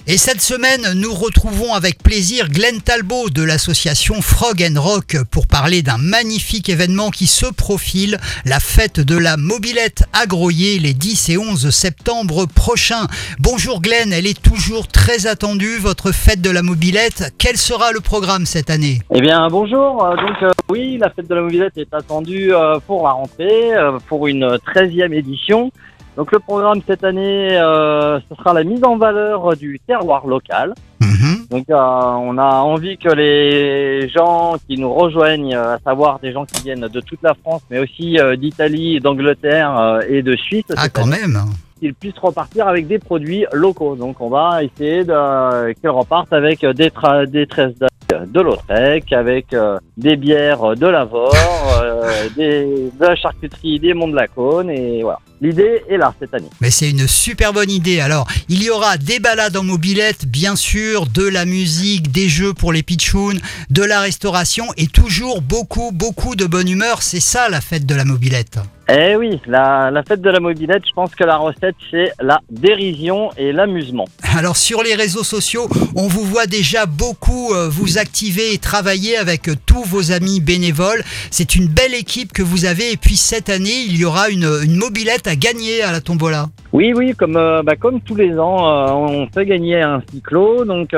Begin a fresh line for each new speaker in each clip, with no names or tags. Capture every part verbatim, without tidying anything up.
Et cette semaine, nous retrouvons avec plaisir Glenn Talbot de l'association Frog and Rock pour parler d'un magnifique événement qui se profile, la fête de la mobilette à Groyer les dix et onze septembre prochains. Bonjour Glenn, elle est toujours très attendue, votre fête de la mobilette. Quel sera le programme cette année ?
Eh bien bonjour, euh, donc euh, oui, la fête de la mobilette est attendue euh, pour la rentrée, euh, pour une treizième édition. Donc le programme cette année, euh, ce sera la mise en valeur du terroir local.
Mmh.
Donc euh, on a envie que les gens qui nous rejoignent, euh, à savoir des gens qui viennent de toute la France, mais aussi euh, d'Italie, d'Angleterre euh, et de Suisse,
Ah quand
année,
même
qu'ils puissent repartir avec des produits locaux. Donc on va essayer de, euh, qu'ils repartent avec des, tra- des tresses d'ail de Lautrec, avec euh, des bières de Lavore, euh, des, de la charcuterie des Monts de la Cône, et voilà. L'idée est là cette année.
Mais c'est une super bonne idée. Alors, il y aura des balades en mobilette, bien sûr, de la musique, des jeux pour les pitchouns, de la restauration et toujours beaucoup, beaucoup de bonne humeur. C'est ça la fête de la mobilette.
Eh oui, la, la fête de la mobilette, je pense que la recette, c'est la dérision et l'amusement.
Alors, sur les réseaux sociaux, on vous voit déjà beaucoup euh, vous activer et travailler avec euh, tous vos amis bénévoles. C'est une belle équipe que vous avez. Et puis, cette année, il y aura une, une mobilette à gagner à la tombola.
Oui, oui, comme, euh, bah, comme tous les ans, euh, on fait gagner un cyclo. Donc,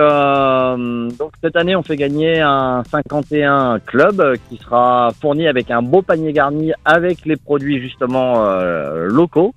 euh, donc, cette année, on fait gagner un cinquante et un club euh, qui sera fourni avec un beau panier garni avec les produits justement euh, locaux.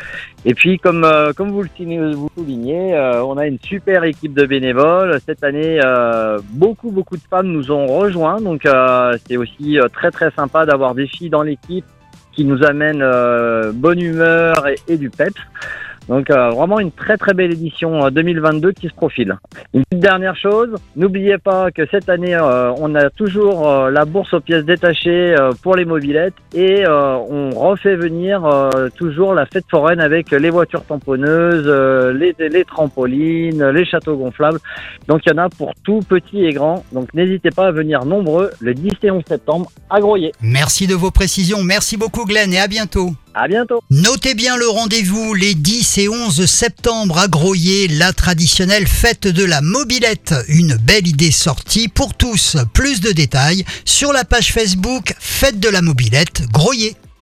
Et puis, comme euh, comme vous le vous soulignez, euh, on a une super équipe de bénévoles. Cette année, euh, beaucoup beaucoup de femmes nous ont rejoints. Donc, euh, c'est aussi euh, très très sympa d'avoir des filles dans l'équipe qui nous amènent euh, bonne humeur et, et du peps. Donc euh, vraiment une très très belle édition euh, deux mille vingt-deux qui se profile. Une petite dernière chose, n'oubliez pas que cette année euh, on a toujours euh, la bourse aux pièces détachées euh, pour les mobilettes et euh, on refait venir euh, toujours la fête foraine avec les voitures tamponneuses, euh, les, les trampolines, les châteaux gonflables. Donc il y en a pour tout petit et grand. Donc n'hésitez pas à venir nombreux le dix et onze septembre à Groyer.
Merci de vos précisions. Merci beaucoup Glenn et à bientôt.
À bientôt.
Notez bien le rendez-vous les dix et onze septembre à Groyer, la traditionnelle fête de la mobilette. Une belle idée sortie pour tous. Plus de détails sur la page Facebook Fête de la mobilette Groyer.